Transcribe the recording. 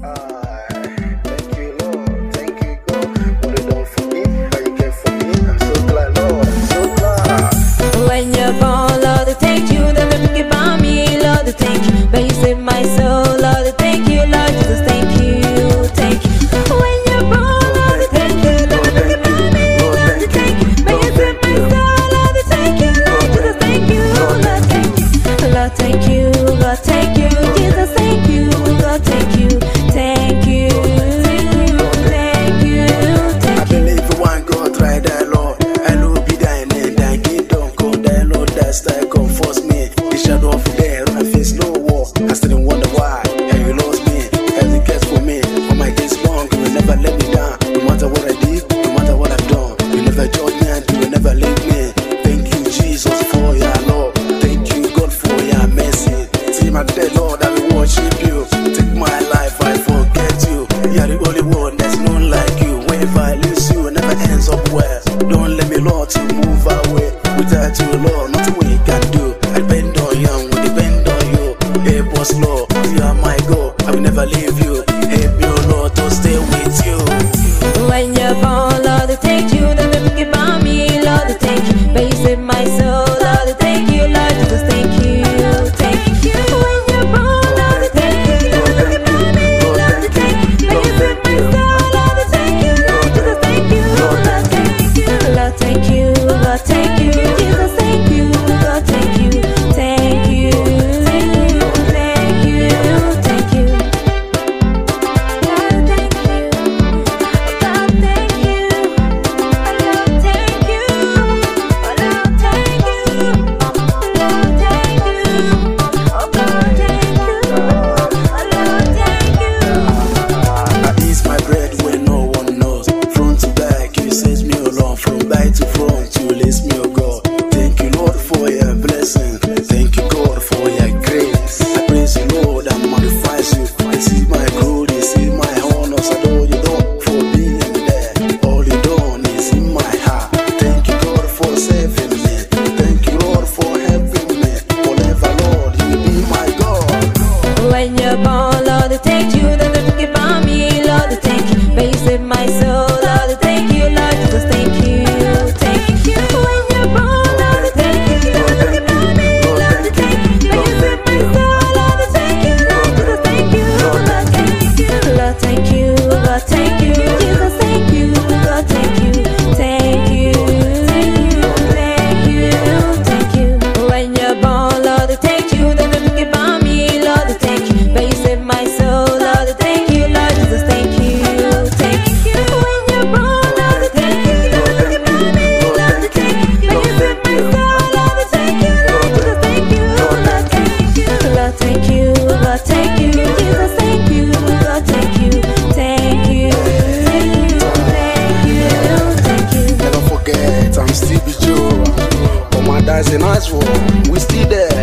Thank you, Lord. Thank you, God. What you done for me, how you care for me. I'm so glad, Lord. I'm so glad. When you're born, Lord, thank you. Then they think about me, Lord, thank you. But you saved my soul, Lord, thank you, Lord Jesus, thank you, thank you. When you're born, Lord, thank you. Then they think about me, Lord, thank you. But you saved my soul, Lord, thank you, Lord Jesus, thank you, Lord, thank you. Lord, thank you, God, thank you, Jesus, thank you, God, thank you, thank you, thank you, thank I believe for one God, try that, Lord. I will be dying and I get don't come there, Lord, that style come force me. The shadow of there, I face no war. I still wonder why, and you lost me. Every gets for me, for my days long, you will never let me down. No matter what I did, no matter what I've done, you never judge me and you will never leave me. Thank you, Jesus, for your love. Thank you, God, for your mercy. See my dead Lord, I will worship you. Take my life, I forget you. You're the only one, there's none like you. Whenever I lose you, it never ends up well. Don't let me, Lord, to move away. Without you, Lord, nothing we can do. I depend on you, we depend on you. Hey, boss, Lord, you are my God. I will never leave you. Hey, you, Lord, to stay with you. when you're born, Lord, thank you. Then they think about me, Lord, thank you. But you saved my soul, Lord, thank you, Lord Jesus, thank you, thank you. When you're born, Lord, thank you. Then they think about me, Lord, thank you. But you saved my soul, Lord, thank you, Lord Jesus, thank you, Lord, thank you. Lord, thank you, God, thank you, Jesus, thank you, God, thank you, thank you, thank you, thank you. God, thank you. God, thank you. Lord, thank you. Lord, thank you. Lord, thank you. Oh, God, thank you. Lord, thank you. I eat my bread when no one knows. Front to back, you set me along. From back to front, you lift me, oh God. Thank you, Lord, for your blessing. Thank you, God, for your grace. I praise you, Lord, I magnify you. I see my glory, see my honors. I know you done for being there. All you done is in my heart. Thank you, God, for saving me. Thank you, Lord, for helping me. Forever, Lord, you be my God. When you're born, Lord, thank you. Then they think about me, Lord, thank you. But you saved my soul, Lord, thank you, Lord Jesus, thank you, thank you. When you're born, Lord, thank you. Then they think about me, Lord, thank you. But you saved my soul, Lord, thank you, Lord Jesus, thank you, Lord, thank you. Lord, thank you, God, thank you, Jesus, thank you, God, thank you, thank you, thank you, thank you. When you're born, Lord, thank you. Then they think about me, Lord, thank you. But you saved my soul, Lord, thank you, Lord Jesus, thank you, thank you. When you're born, Lord, thank you. Then they think about me, Lord, thank you. But you saved my soul, Lord, thank you, Lord Jesus, thank you, Lord, thank you. Lord, thank you, God, thank you, Jesus, thank you, God, thank you, thank you, thank you, thank you. Never forget, I'm still with you. But my dad's a nice one. We still there.